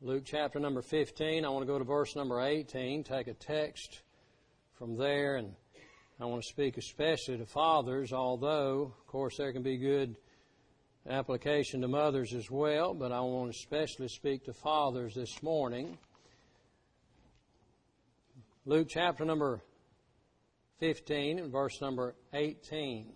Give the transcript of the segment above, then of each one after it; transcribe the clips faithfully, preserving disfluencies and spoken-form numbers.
Luke chapter number fifteen. I want to go to verse number eighteen, take a text from there, and I want to speak especially to fathers, although, of course, there can be good application to mothers as well, but I want to especially speak to fathers this morning. Luke chapter number fifteen and verse number eighteen.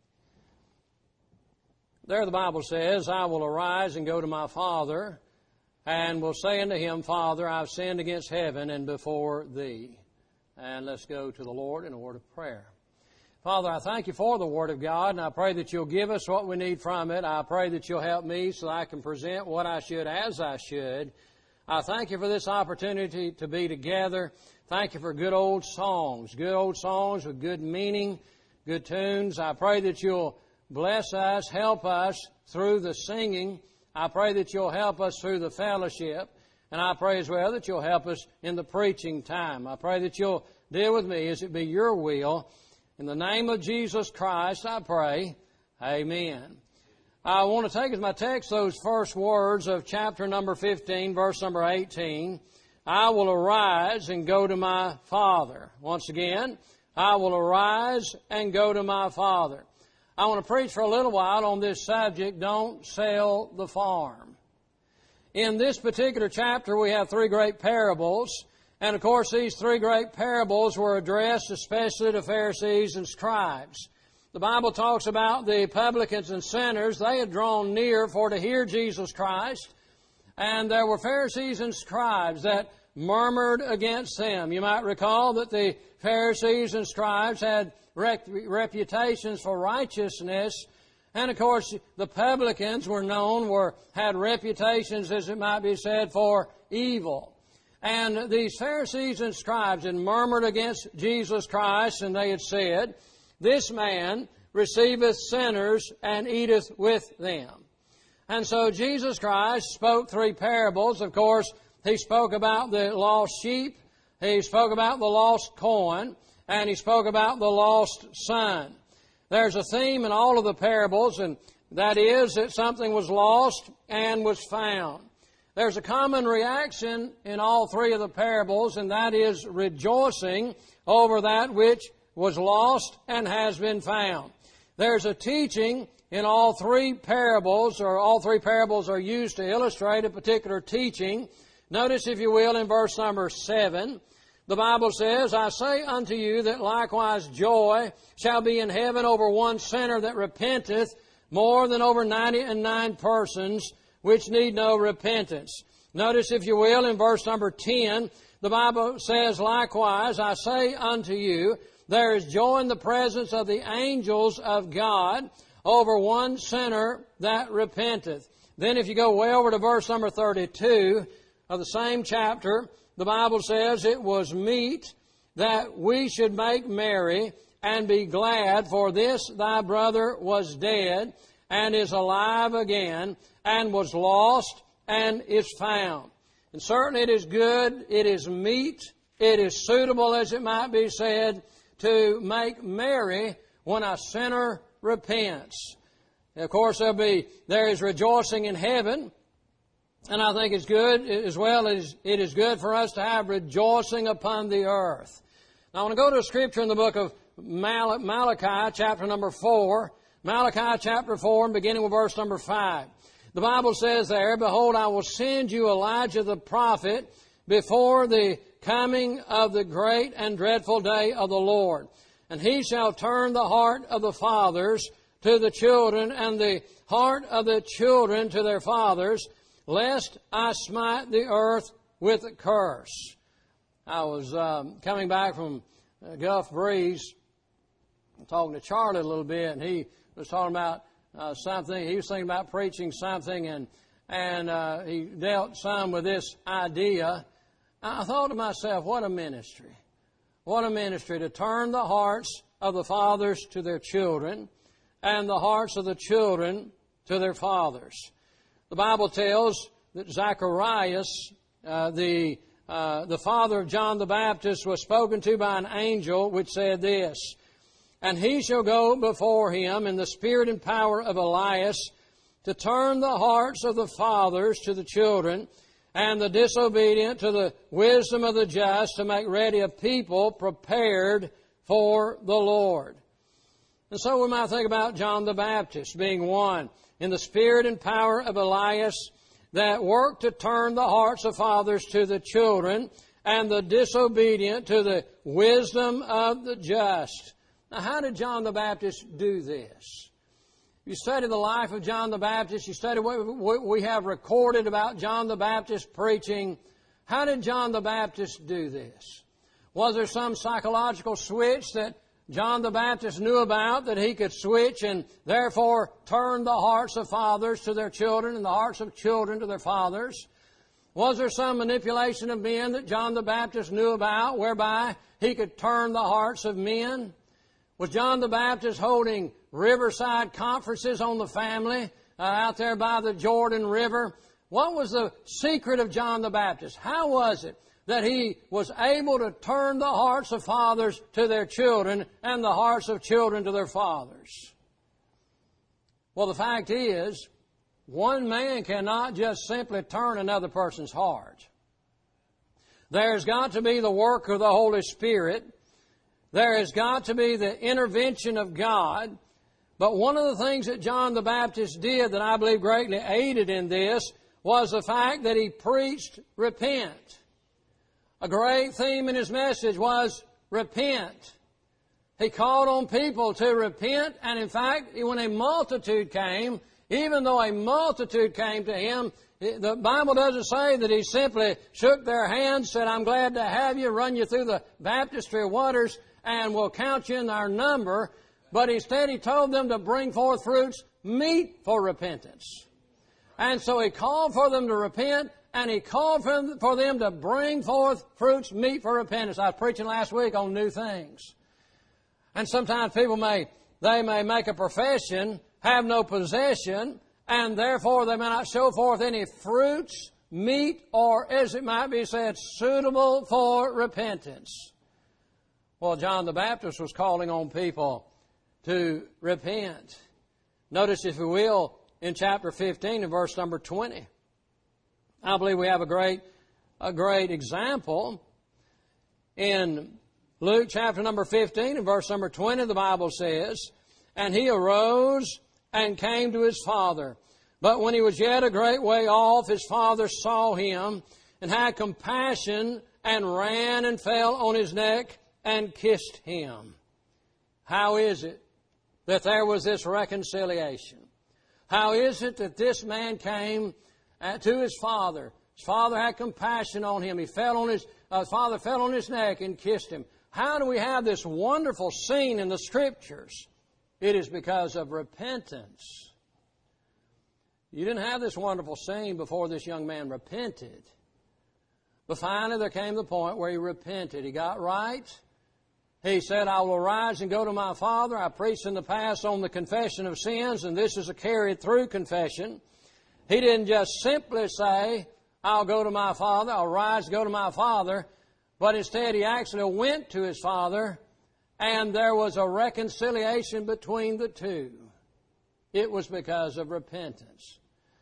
There the Bible says, I will arise and go to my father, and will say unto him, Father, I've sinned against heaven and before thee. And let's go to the Lord in a word of prayer. Father, I thank you for the Word of God, and I pray that you'll give us what we need from it. I pray that you'll help me so that I can present what I should as I should. I thank you for this opportunity to be together. Thank you for good old songs, good old songs with good meaning, good tunes. I pray that you'll bless us, help us through the singing. I pray that you'll help us through the fellowship. And I pray as well that you'll help us in the preaching time. I pray that you'll deal with me as it be your will. In the name of Jesus Christ, I pray. Amen. I want to take as my text those first words of chapter number fifteen, verse number eighteen. I will arise and go to my father. Once again, I will arise and go to my father. I want to preach for a little while on this subject, don't sell the farm. In this particular chapter, we have three great parables. And of course, these three great parables were addressed especially to Pharisees and scribes. The Bible talks about the publicans and sinners. They had drawn near for to hear Jesus Christ. And there were Pharisees and scribes that murmured against them. You might recall that the Pharisees and scribes had rep- reputations for righteousness. And of course, the publicans were known, were had reputations, as it might be said, for evil. And these Pharisees and scribes had murmured against Jesus Christ, and they had said, This man receiveth sinners and eateth with them. And so Jesus Christ spoke three parables. Of course, He spoke about the lost sheep, He spoke about the lost coin, and He spoke about the lost son. There's a theme in all of the parables, and that is that something was lost and was found. There's a common reaction in all three of the parables, and that is rejoicing over that which was lost and has been found. There's a teaching in all three parables, or all three parables are used to illustrate a particular teaching. Notice, if you will, in verse number seven, the Bible says, I say unto you that likewise joy shall be in heaven over one sinner that repenteth more than over ninety and nine persons which need no repentance. Notice, if you will, in verse number ten, the Bible says, likewise, I say unto you, there is joy in the presence of the angels of God over one sinner that repenteth. Then if you go way over to verse number thirty-two of the same chapter, the Bible says, it was meet that we should make merry and be glad, for this thy brother was dead and is alive again, and was lost and is found. And certainly it is good, it is meet, it is suitable, as it might be said, to make merry when a sinner repents. And of course, there'll be, there is rejoicing in heaven, and I think it's good as well as it is good for us to have rejoicing upon the earth. Now I want to go to a scripture in the book of Mal- Malachi, chapter number four. Malachi chapter four, and beginning with verse number five. The Bible says there, Behold, I will send you Elijah the prophet before the coming of the great and dreadful day of the Lord. And he shall turn the heart of the fathers to the children, and the heart of the children to their fathers, lest I smite the earth with a curse. I was um, coming back from uh, Gulf Breeze, talking to Charlie a little bit, and he was talking about uh, something. He was thinking about preaching something, and and uh, he dealt some with this idea. I thought to myself, what a ministry. What a ministry to turn the hearts of the fathers to their children and the hearts of the children to their fathers. The Bible tells that Zacharias, uh, the uh, the father of John the Baptist, was spoken to by an angel which said this, And he shall go before him in the spirit and power of Elias to turn the hearts of the fathers to the children and the disobedient to the wisdom of the just, to make ready a people prepared for the Lord. And so we might think about John the Baptist being one in the spirit and power of Elias that worked to turn the hearts of fathers to the children and the disobedient to the wisdom of the just. Now, how did John the Baptist do this? You study the life of John the Baptist, you study what we have recorded about John the Baptist preaching. How did John the Baptist do this? Was there some psychological switch that John the Baptist knew about that he could switch and therefore turn the hearts of fathers to their children and the hearts of children to their fathers? Was there some manipulation of men that John the Baptist knew about whereby he could turn the hearts of men? Was John the Baptist holding riverside conferences on the family uh, out there by the Jordan River? What was the secret of John the Baptist? How was it that he was able to turn the hearts of fathers to their children and the hearts of children to their fathers? Well, the fact is, one man cannot just simply turn another person's heart. There's got to be the work of the Holy Spirit. There has got to be the intervention of God. But one of the things that John the Baptist did that I believe greatly aided in this was the fact that he preached repent. A great theme in his message was repent. He called on people to repent, and in fact, when a multitude came, even though a multitude came to him, the Bible doesn't say that he simply shook their hands, said, "I'm glad to have you, run you through the baptistry waters, and we'll count you in our number." But instead he told them to bring forth fruits meet for repentance. And so he called for them to repent, and he called for them to bring forth fruits meet for repentance. I was preaching last week on new things. And sometimes people may, they may make a profession, have no possession, and therefore they may not show forth any fruits, meet, or as it might be said, suitable for repentance. Well, John the Baptist was calling on people to repent. Notice, if you will, in chapter fifteen and verse number twenty. I believe we have a great, a great example. In Luke chapter number fifteen and verse number twenty, the Bible says, "And he arose and came to his father. But when he was yet a great way off, his father saw him and had compassion and ran and fell on his neck and kissed him." How is it that there was this reconciliation? How is it that this man came to his father? His father had compassion on him. He fell on his, uh, his father fell on his neck and kissed him. How do we have this wonderful scene in the Scriptures? It is because of repentance. You didn't have this wonderful scene before this young man repented. But finally there came the point where he repented. He got right. He said, "I will arise and go to my father." I preached in the past on the confession of sins, and this is a carried through confession. He didn't just simply say, "I'll go to my father, I'll rise and go to my father," but instead he actually went to his father, and there was a reconciliation between the two. It was because of repentance.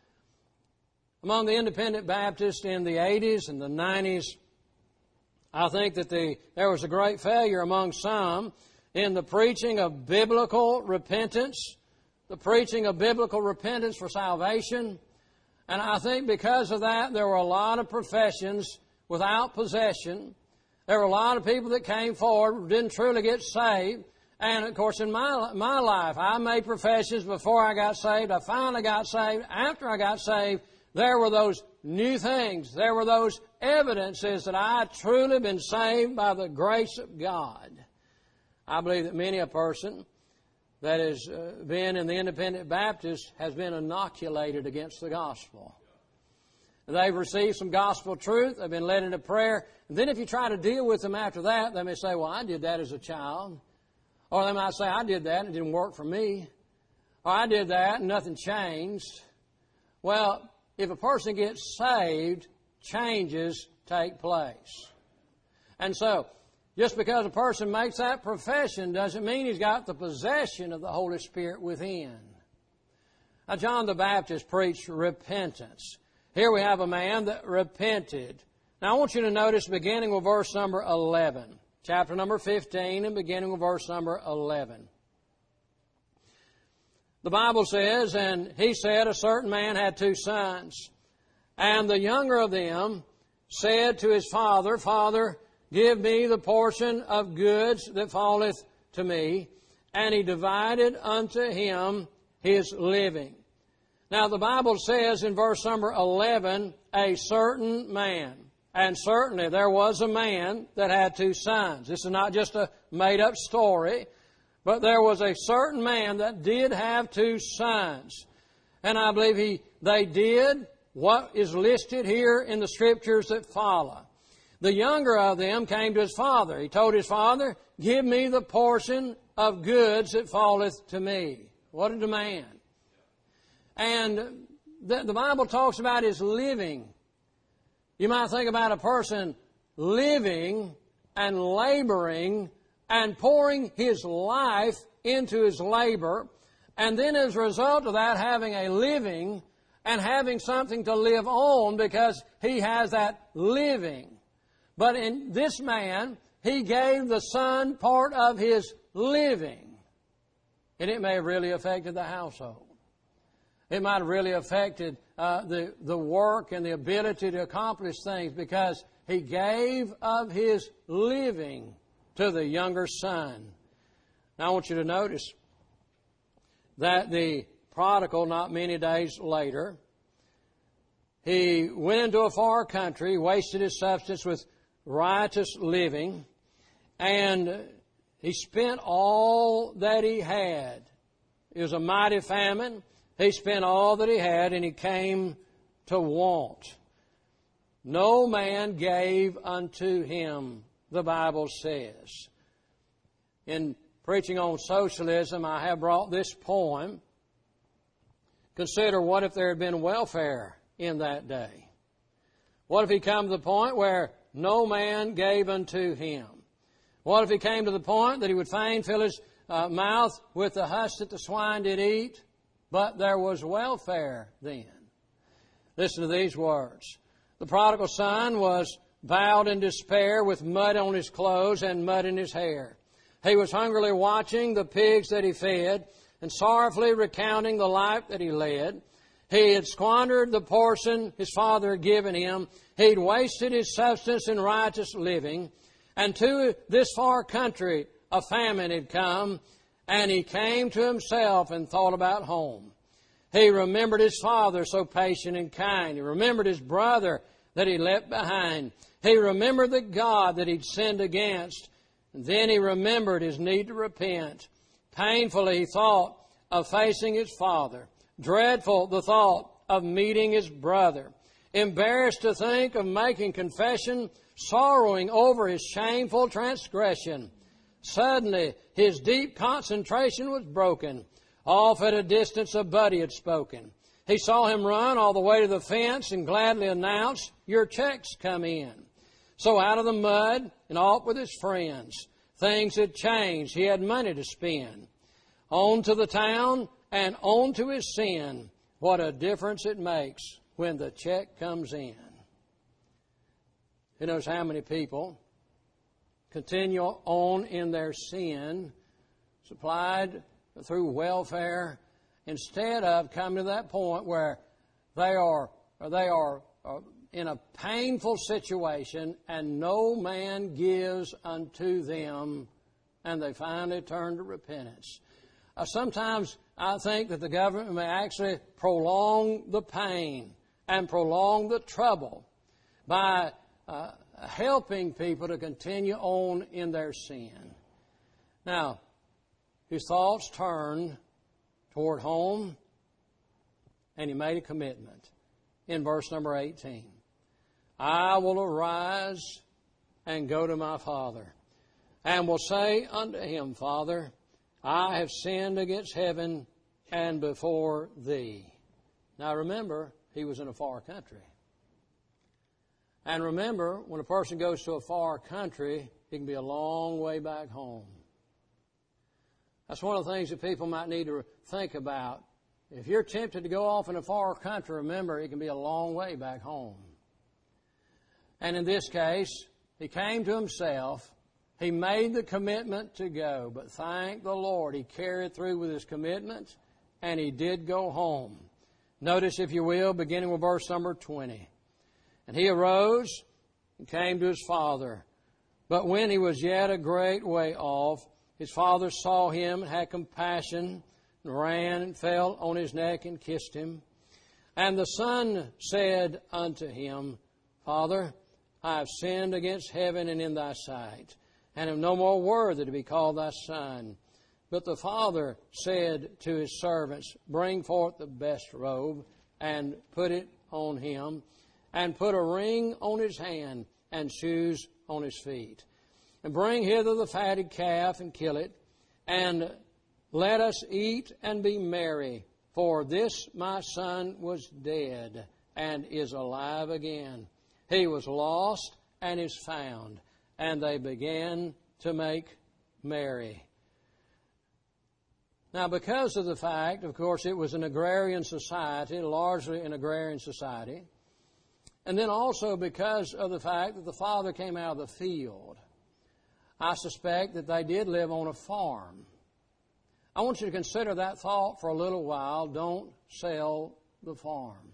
Among the independent Baptists in the eighties and the nineties, I think that the, there was a great failure among some in the preaching of biblical repentance, the preaching of biblical repentance for salvation. And I think because of that, there were a lot of professions without possession. There were a lot of people that came forward who didn't truly get saved. And, of course, in my, my life, I made professions before I got saved. I finally got saved. After I got saved, there were those new things. There were those evidences that I had truly been saved by the grace of God. I believe that many a person that has uh, been in the independent Baptist has been inoculated against the gospel. They've received some gospel truth. They've been led into prayer. And then if you try to deal with them after that, they may say, "Well, I did that as a child." Or they might say, "I did that and it didn't work for me." Or, "I did that and nothing changed." Well, if a person gets saved, changes take place. And so, just because a person makes that profession doesn't mean he's got the possession of the Holy Spirit within. Now, John the Baptist preached repentance. Here we have a man that repented. Now I want you to notice beginning with verse number eleven. Chapter number fifteen and beginning with verse number eleven. The Bible says, and he said, a certain man had two sons. And the younger of them said to his father, Father, give me the portion of goods that falleth to me. And he divided unto him his living. Now the Bible says in verse number eleven, a certain man. And certainly there was a man that had two sons. This is not just a made-up story, but there was a certain man that did have two sons. And I believe he they did what is listed here in the Scriptures that follow. The younger of them came to his father. He told his father, give me the portion of goods that falleth to me. What a demand. And the, the Bible talks about his living. You might think about a person living and laboring and pouring his life into his labor, and then as a result of that having a living and having something to live on because he has that living. But in this man, he gave the son part of his living. And it may have really affected the household. It might have really affected uh, the, the work and the ability to accomplish things because he gave of his living to the younger son. Now I want you to notice that the prodigal, not many days later, he went into a far country, wasted his substance with riotous living, and he spent all that he had. It was a mighty famine. He spent all that he had, and he came to want. No man gave unto him, the Bible says. In preaching on socialism, I have brought this poem. Consider, what if there had been welfare in that day? What if he come to the point where no man gave unto him? What if he came to the point that he would fain fill his uh, mouth with the husk that the swine did eat, but there was welfare then? Listen to these words. The prodigal son was bowed in despair with mud on his clothes and mud in his hair. He was hungrily watching the pigs that he fed and sorrowfully recounting the life that he led. He had squandered the portion his father had given him. He'd wasted his substance in riotous living. And to this far country a famine had come, and he came to himself and thought about home. He remembered his father, so patient and kind. He remembered his brother that he left behind. He remembered the God that he'd sinned against. And then he remembered his need to repent. Painfully he thought of facing his father. Dreadful the thought of meeting his brother. Embarrassed to think of making confession, sorrowing over his shameful transgression. Suddenly his deep concentration was broken. Off at a distance a buddy had spoken. He saw him run all the way to the fence and gladly announced, your check's come in. So out of the mud and off with his friends. Things had changed. He had money to spend. On to the town and on to his sin. What a difference it makes when the check comes in. Who knows how many people continue on in their sin, supplied through welfare, instead of coming to that point where they are, or they are, are in a painful situation and no man gives unto them, and they finally turn to repentance. Uh, sometimes I think that the government may actually prolong the pain and prolong the trouble by uh, helping people to continue on in their sin. Now, his thoughts turned toward home, and he made a commitment in verse number eighteen. I will arise and go to my father, and will say unto him, Father, I have sinned against heaven and before thee. Now remember, he was in a far country. And remember, when a person goes to a far country, it can be a long way back home. That's one of the things that people might need to think about if you're tempted to go off in a far country, remember it can be a long way back home. And in this case, he came to himself. He made the commitment to go. But thank the Lord, he carried through with his commitment, and he did go home. Notice, if you will, beginning with verse number twenty. And he arose and came to his father. But when he was yet a great way off, his father saw him and had compassion, and ran and fell on his neck and kissed him. And the son said unto him, Father, I have sinned against heaven and in thy sight, and am no more worthy to be called thy son. But the father said to his servants, Bring forth the best robe, and put it on him, and put a ring on his hand, and shoes on his feet. And bring hither the fatted calf, and kill it, and let us eat and be merry. For this my son was dead, and is alive again. He was lost, and is found. And they began to make merry. Now, because of the fact, of course, it was an agrarian society, largely an agrarian society, and then also because of the fact that the father came out of the field, I suspect that they did live on a farm. I want you to consider that thought for a little while. Don't sell the farm.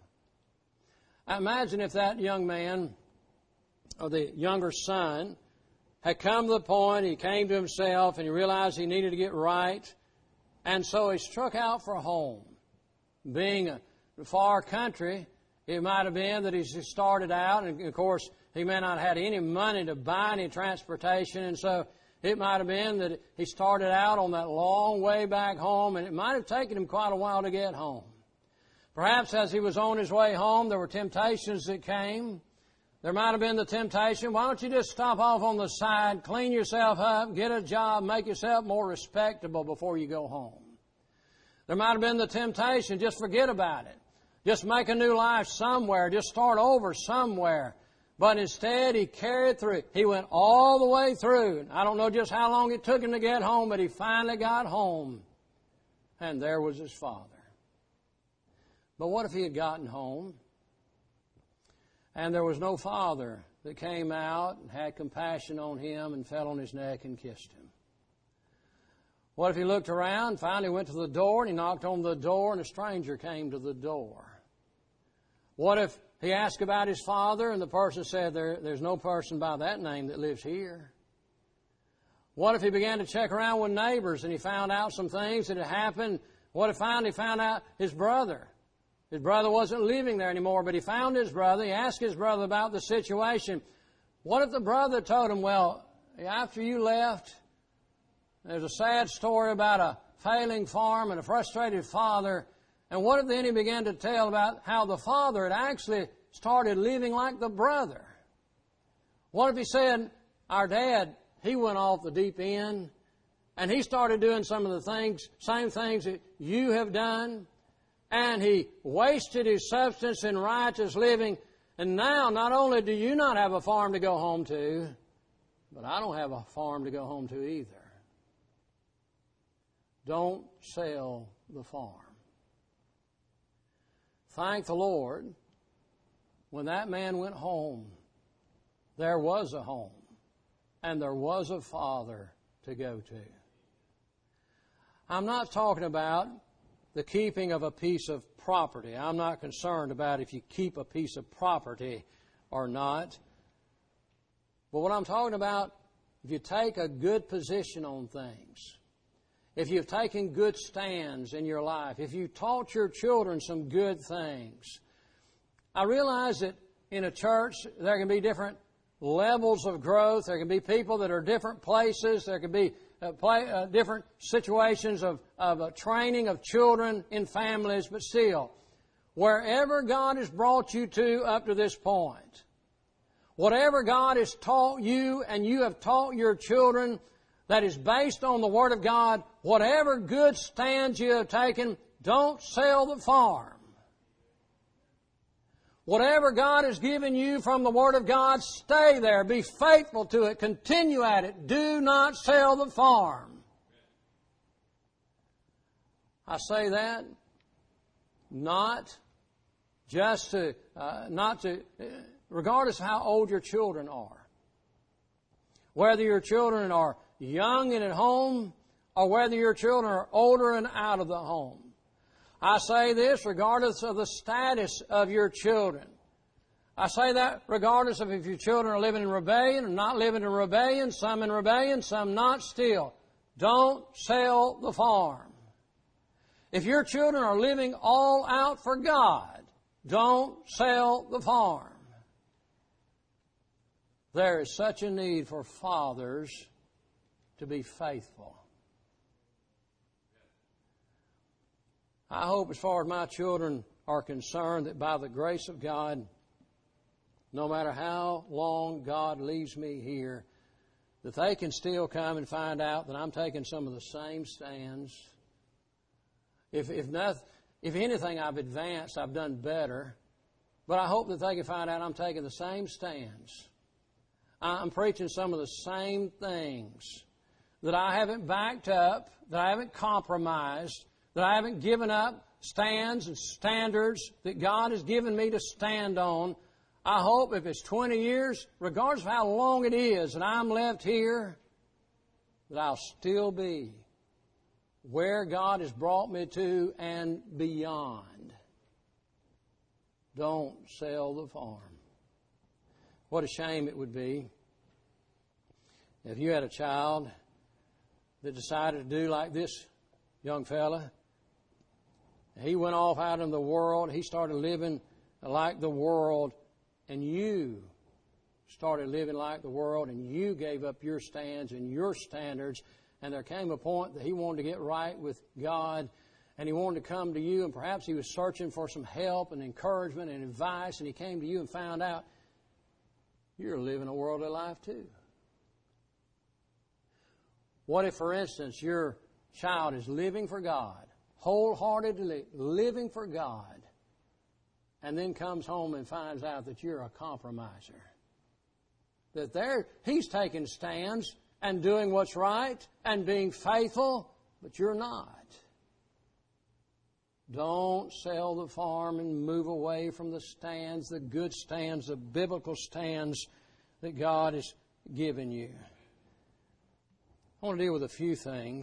I imagine if that young man, or the younger son, had come to the point, he came to himself, and he realized he needed to get right, and so he struck out for home. Being a far country, it might have been that he started out, and of course, he may not have had any money to buy any transportation, and so it might have been that he started out on that long way back home, and it might have taken him quite a while to get home. Perhaps as he was on his way home, there were temptations that came. There might have been the temptation, why don't you just stop off on the side, clean yourself up, get a job, make yourself more respectable before you go home. There might have been the temptation, just forget about it. Just make a new life somewhere, just start over somewhere. But instead, he carried through. He went all the way through. I don't know just how long it took him to get home, but he finally got home. And there was his father. But what if he had gotten home, and there was no father that came out and had compassion on him and fell on his neck and kissed him? What if he looked around, finally went to the door, and he knocked on the door, and a stranger came to the door? What if he asked about his father, and the person said, there, there's no person by that name that lives here? What if he began to check around with neighbors, and he found out some things that had happened? What if finally he found out his brother? His brother wasn't living there anymore, but he found his brother. He asked his brother about the situation. What if the brother told him, well, after you left, there's a sad story about a failing farm and a frustrated father. And what if then he began to tell about how the father had actually started living like the brother? What if he said, our dad, he went off the deep end, and he started doing some of the things, same things that you have done, and he wasted his substance in riotous living, and now not only do you not have a farm to go home to, but I don't have a farm to go home to either. Don't sell the farm. Thank the Lord, when that man went home, there was a home, and there was a father to go to. I'm not talking about the keeping of a piece of property. I'm not concerned about if you keep a piece of property or not. But what I'm talking about, if you take a good position on things, if you've taken good stands in your life, if you've taught your children some good things. I realize that in a church there can be different levels of growth. There can be people that are different places. There can be uh, play, uh, different situations of, of uh, training of children in families. But still, wherever God has brought you to up to this point, whatever God has taught you and you have taught your children that is based on the Word of God, whatever good stands you have taken, don't sell the farm. Whatever God has given you from the Word of God, stay there. Be faithful to it. Continue at it. Do not sell the farm. I say that not just to, uh, not to, uh, regardless of how old your children are, whether your children are young and at home or whether your children are older and out of the home. I say this regardless of the status of your children. I say that regardless of if your children are living in rebellion or not living in rebellion, some in rebellion, some not still. Don't sell the farm. If your children are living all out for God, don't sell the farm. There is such a need for fathers to be faithful. I hope, as far as my children are concerned, that by the grace of God, no matter how long God leaves me here, that they can still come and find out that I'm taking some of the same stands. If if nothing, if anything, I've advanced, I've done better. But I hope that they can find out I'm taking the same stands. I'm preaching some of the same things, that I haven't backed up, that I haven't compromised, that I haven't given up stands and standards that God has given me to stand on. I hope if it's twenty years, regardless of how long it is, and I'm left here, that I'll still be where God has brought me to and beyond. Don't sell the farm. What a shame it would be if you had a child that decided to do like this young fella. He went off out in the world. He started living like the world. And you started living like the world. And you gave up your stands and your standards. And there came a point that he wanted to get right with God. And he wanted to come to you. And perhaps he was searching for some help and encouragement and advice. And he came to you and found out you're living a worldly life too. What if, for instance, your child is living for God, wholeheartedly living for God, and then comes home and finds out that you're a compromiser? That there, he's taking stands and doing what's right and being faithful, but you're not. Don't sell the farm and move away from the stands, the good stands, the biblical stands that God has given you. I want to deal with a few things.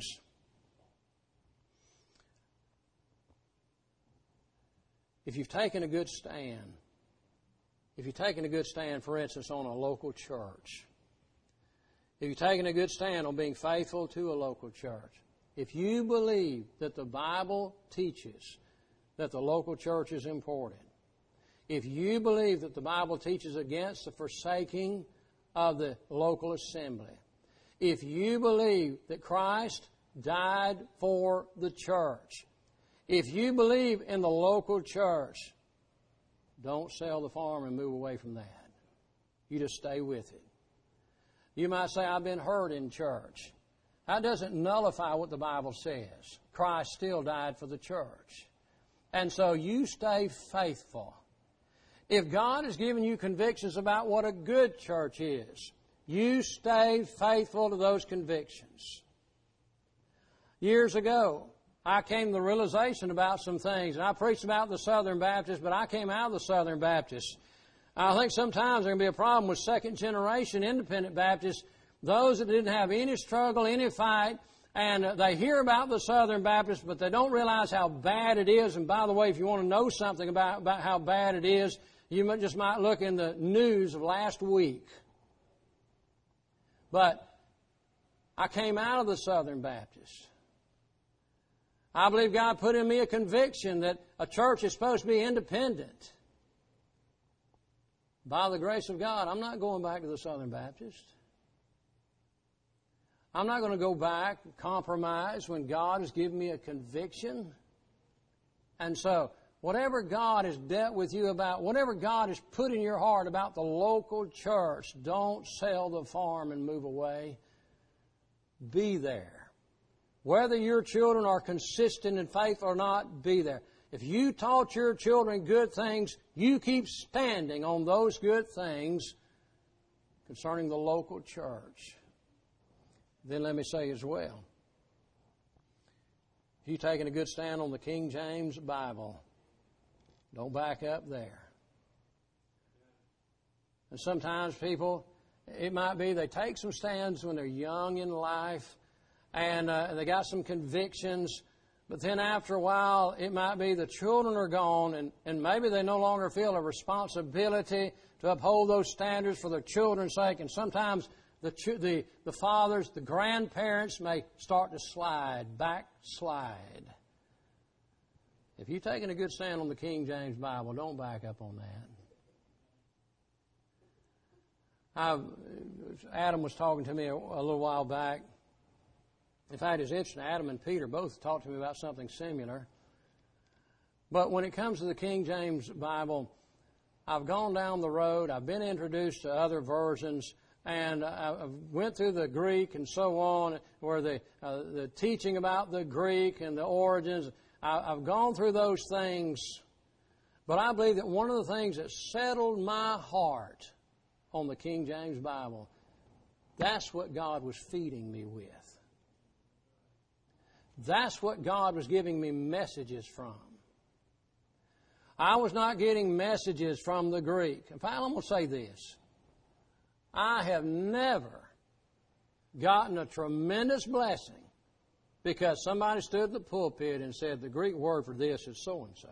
If you've taken a good stand, if you've taken a good stand, for instance, on a local church, if you've taken a good stand on being faithful to a local church, if you believe that the Bible teaches that the local church is important, if you believe that the Bible teaches against the forsaking of the local assembly, if you believe that Christ died for the church, if you believe in the local church, don't sell the farm and move away from that. You just stay with it. You might say, I've been hurt in church. That doesn't nullify what the Bible says. Christ still died for the church. And so you stay faithful. If God has given you convictions about what a good church is, you stay faithful to those convictions. Years ago, I came to the realization about some things, and I preached about the Southern Baptists, but I came out of the Southern Baptists. I think sometimes there can be a problem with second-generation independent Baptists, those that didn't have any struggle, any fight, and they hear about the Southern Baptists, but they don't realize how bad it is. And by the way, if you want to know something about, about how bad it is, you might, just might look in the news of last week. But I came out of the Southern Baptists. I believe God put in me a conviction that a church is supposed to be independent. By the grace of God, I'm not going back to the Southern Baptist. I'm not going to go back and compromise when God has given me a conviction. And so, whatever God has dealt with you about, whatever God has put in your heart about the local church, don't sell the farm and move away. Be there. Whether your children are consistent in faith or not, be there. If you taught your children good things, you keep standing on those good things concerning the local church. Then let me say as well, if you've taken a good stand on the King James Bible, Don't back up there. And sometimes people, it might be they take some stands when they're young in life and uh, they got some convictions, but then after a while it might be the children are gone and, and maybe they no longer feel a responsibility to uphold those standards for their children's sake, and sometimes the, the, the fathers, the grandparents may start to slide, backslide. If you're taking a good stand on the King James Bible, don't back up on that. I, Adam was talking to me a, a little while back. In fact, it's interesting. Adam and Peter both talked to me about something similar. But when it comes to the King James Bible, I've gone down the road. I've been introduced to other versions, and I went through the Greek and so on, where the uh, the teaching about the Greek and the origins. I, I've gone through those things, but I believe that one of the things that settled my heart on the King James Bible, that's what God was feeding me with. That's what God was giving me messages from. I was not getting messages from the Greek. In fact, I'm going to say this. I have never gotten a tremendous blessing because somebody stood at the pulpit and said the Greek word for this is so-and-so.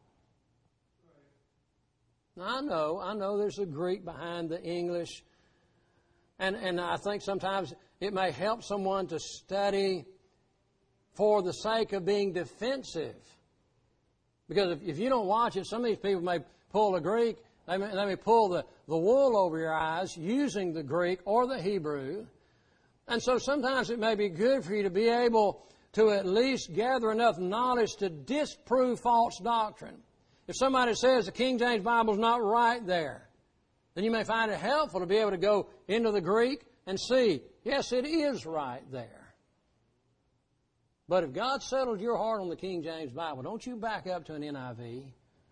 Now, I know, I know there's a Greek behind the English, and, and I think sometimes it may help someone to study for the sake of being defensive. Because if, if you don't watch it, some of these people may pull the Greek, they may, they may pull the, the wool over your eyes using the Greek or the Hebrew. And so sometimes it may be good for you to be able to at least gather enough knowledge to disprove false doctrine. If somebody says the King James Bible is not right there, then you may find it helpful to be able to go into the Greek and see, yes, it is right there. But if God settled your heart on the King James Bible, don't you back up to an N I V.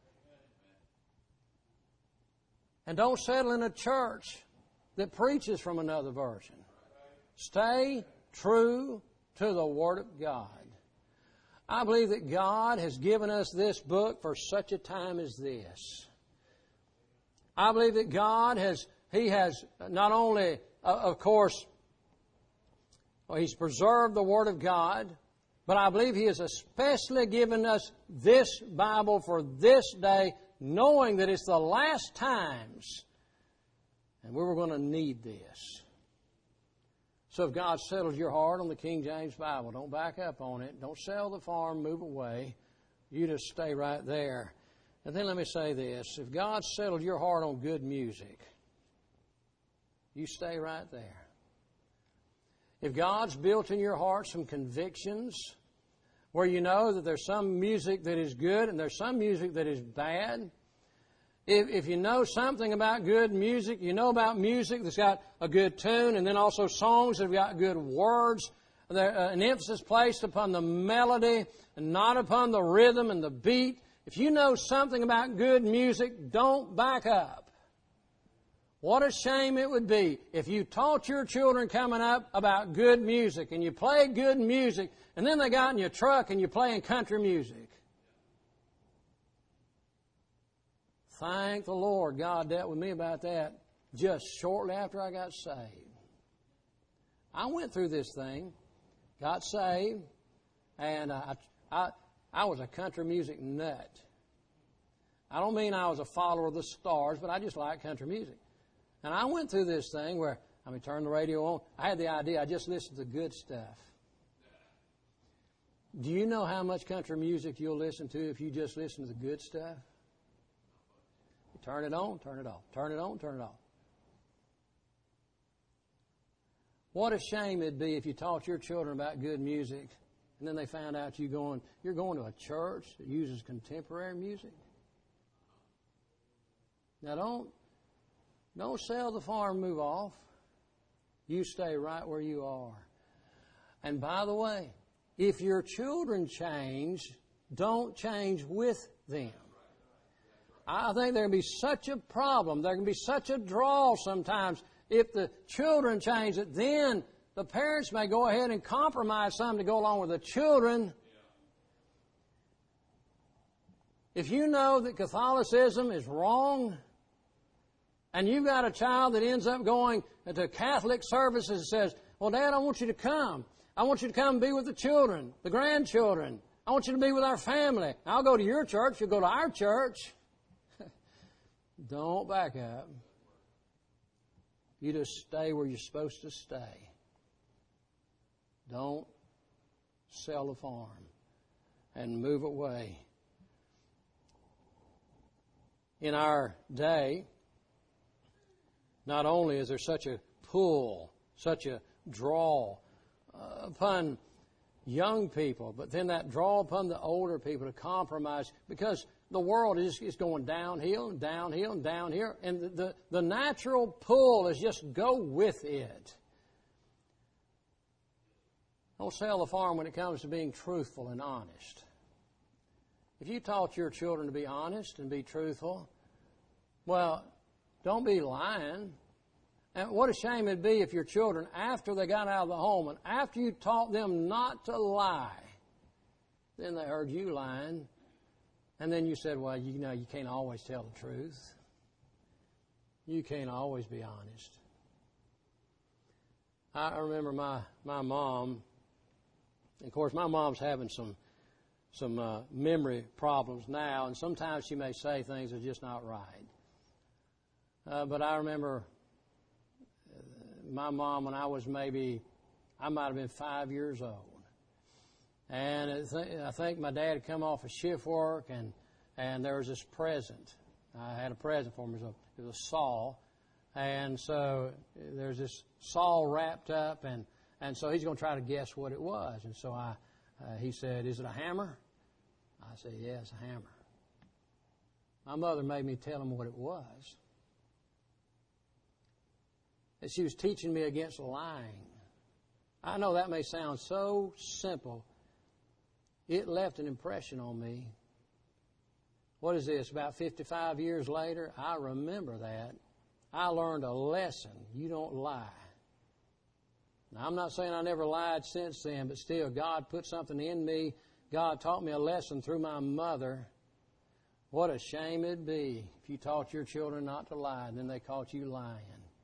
And don't settle in a church that preaches from another version. Stay true to the Word of God. I believe that God has given us this book for such a time as this. I believe that God has, He has not only, uh, of course, well, He's preserved the Word of God, but I believe He has especially given us this Bible for this day, knowing that it's the last times, and we were going to need this. So if God settles your heart on the King James Bible, don't back up on it. Don't sell the farm, move away. You just stay right there. And then let me say this. If God settled your heart on good music, you stay right there. If God's built in your heart some convictions where you know that there's some music that is good and there's some music that is bad, If, if you know something about good music, you know about music that's got a good tune, and then also songs that have got good words, there, uh, an emphasis placed upon the melody and not upon the rhythm and the beat. If you know something about good music, don't back up. What a shame it would be if you taught your children coming up about good music, and you played good music, and then they got in your truck and you're playing country music. Thank the Lord, God dealt with me about that just shortly after I got saved. I went through this thing, got saved, and I, I, I was a country music nut. I don't mean I was a follower of the stars, but I just like country music. And I went through this thing where, I mean, turn the radio on. I had the idea, I just listened to the good stuff. Do you know how much country music you'll listen to if you just listen to the good stuff? Turn it on, turn it off. Turn it on, turn it off. What a shame it'd be if you taught your children about good music and then they found out you going, you're going to a church that uses contemporary music. Now don't, don't sell the farm, move off. You stay right where you are. And by the way, if your children change, don't change with them. I think there can be such a problem, there can be such a draw sometimes. If the children change it, then the parents may go ahead and compromise some to go along with the children. If you know that Catholicism is wrong, and you've got a child that ends up going to Catholic services and says, well, Dad, I want you to come. I want you to come and be with the children, the grandchildren. I want you to be with our family. I'll go to your church. You'll go to our church. Don't back up. You just stay where you're supposed to stay. Don't sell the farm and move away. In our day, not only is there such a pull, such a draw uh, upon young people, but then that draw upon the older people to compromise, because the world is, is going downhill and downhill and downhill, and the, the, the natural pull is just go with it. Don't sell the farm when it comes to being truthful and honest. If you taught your children to be honest and be truthful, well, don't be lying. And what a shame it'd be if your children, after they got out of the home and after you taught them not to lie, then they heard you lying, and then you said, well, you know, you can't always tell the truth. You can't always be honest. I remember my, my mom, of course, my mom's having some some uh, memory problems now, and sometimes she may say things that are just not right. Uh, but I remember my mom when I was maybe, I might have been five years old. And I, th- I think my dad had come off of shift work, and, and there was this present. I had a present for him. It was a, it was a saw. And so there's this saw wrapped up, and, and so he's going to try to guess what it was. And so I, uh, he said, is it a hammer? I said, yeah, it's a hammer. My mother made me tell him what it was. And she was teaching me against lying. I know that may sound so simple. It left an impression on me. What is this, about fifty-five years later? I remember that. I learned a lesson. You don't lie. Now, I'm not saying I never lied since then, but still, God put something in me. God taught me a lesson through my mother. What a shame it'd be if you taught your children not to lie, and then they caught you lying.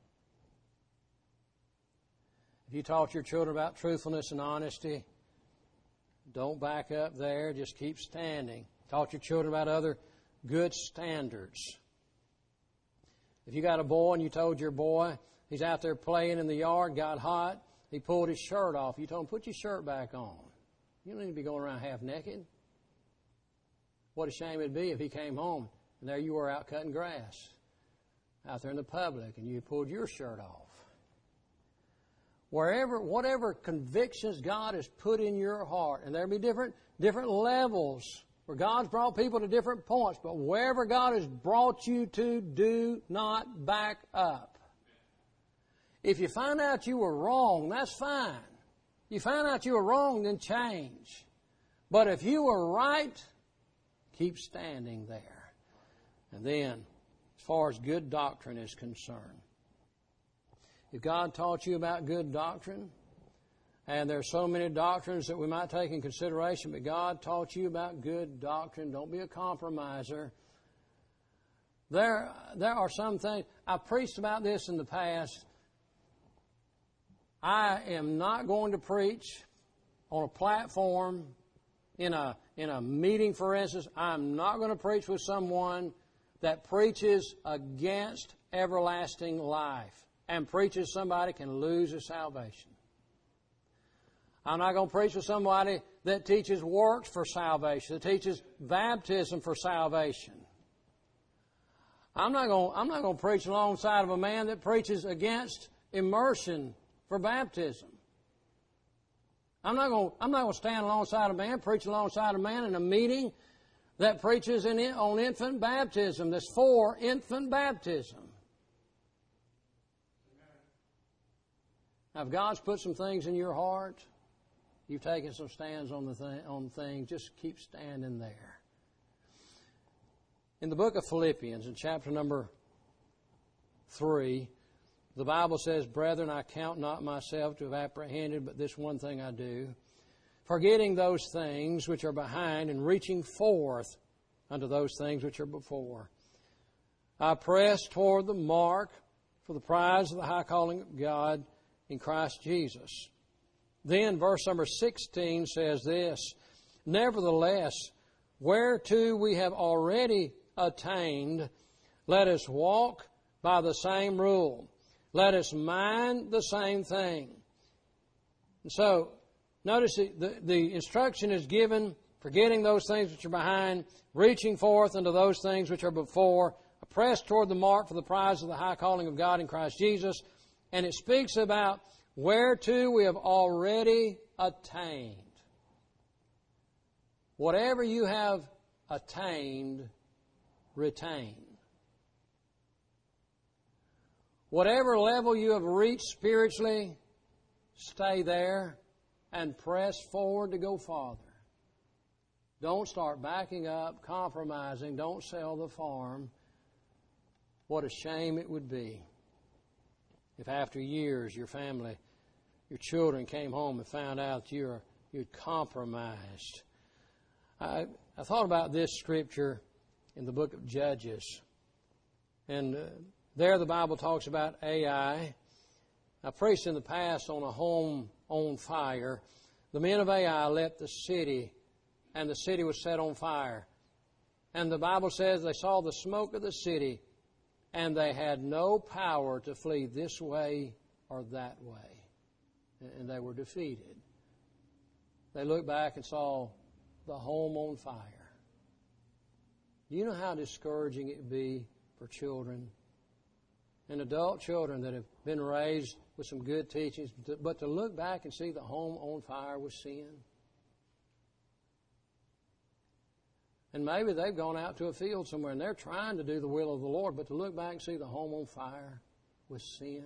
If you taught your children about truthfulness and honesty, don't back up there. Just keep standing. Taught your children about other good standards. If you got a boy and you told your boy, he's out there playing in the yard, got hot, he pulled his shirt off. You told him, put your shirt back on. You don't need to be going around half naked. What a shame it'd be if he came home and there you were out cutting grass out there in the public and you pulled your shirt off. Wherever, whatever convictions God has put in your heart, and there'll be different, different levels where God's brought people to different points, but wherever God has brought you to, do not back up. If you find out you were wrong, that's fine. You find out you were wrong, then change. But if you were right, keep standing there. And then, as far as good doctrine is concerned, if God taught you about good doctrine, and there are so many doctrines that we might take in consideration, but God taught you about good doctrine, don't be a compromiser. There, there are some things, I've preached about this in the past. I am not going to preach on a platform, in a, in a meeting, for instance. I'm not going to preach with someone that preaches against everlasting life and preaches somebody can lose their salvation. I'm not going to preach with somebody that teaches works for salvation, that teaches baptism for salvation. I'm not going, I'm not going to preach alongside of a man that preaches against immersion for baptism. I'm not going, I'm not going to stand alongside a man, preach alongside a man in a meeting that preaches in, on infant baptism, that's for infant baptism. Now, if God's put some things in your heart, you've taken some stands on the th- on things, just keep standing there. In the book of Philippians, in chapter number three, the Bible says, "Brethren, I count not myself to have apprehended, but this one thing I do, forgetting those things which are behind and reaching forth unto those things which are before. I press toward the mark for the prize of the high calling of God in Christ Jesus. Then verse number sixteen says this, Nevertheless, whereto we have already attained, let us walk by the same rule. Let us mind the same thing. And so, notice the, the, the instruction is given, forgetting those things which are behind, reaching forth unto those things which are before, press toward the mark for the prize of the high calling of God in Christ Jesus. And it speaks about whereto we have already attained. Whatever you have attained, retain. Whatever level you have reached spiritually, stay there and press forward to go farther. Don't start backing up, compromising. Don't sell the farm. What a shame it would be if after years your family, your children came home and found out you're you'd compromised. I, I thought about this scripture in the book of Judges. And uh, there the Bible talks about Ai. I preached in the past on a home on fire. The men of Ai left the city, and the city was set on fire. And the Bible says they saw the smoke of the city, and they had no power to flee this way or that way. And they were defeated. They looked back and saw the home on fire. Do you know how discouraging it would be for children and adult children that have been raised with some good teachings, but to look back and see the home on fire with sin? And maybe they've gone out to a field somewhere and they're trying to do the will of the Lord, but to look back and see the home on fire with sin.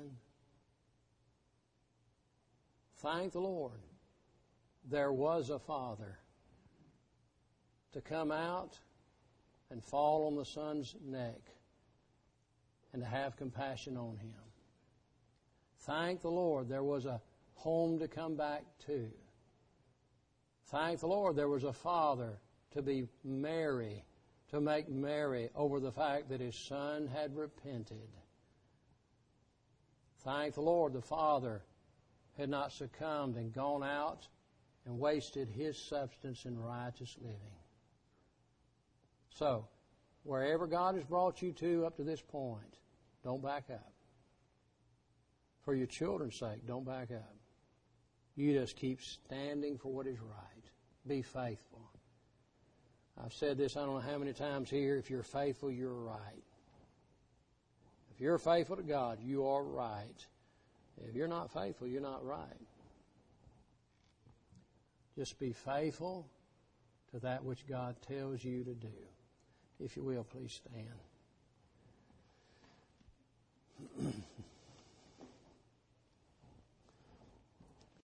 Thank the Lord. There was a Father to come out and fall on the Son's neck and to have compassion on him. Thank the Lord there was a home to come back to. Thank the Lord there was a Father to be merry, to make merry over the fact that his Son had repented. Thank the Lord the Father had not succumbed and gone out and wasted his substance in righteous living. So, wherever God has brought you to up to this point, don't back up. For your children's sake, don't back up. You just keep standing for what is right. Be faithful. I've said this I don't know how many times here. If you're faithful, you're right. If you're faithful to God, you are right. If you're not faithful, you're not right. Just be faithful to that which God tells you to do. If you will, please stand.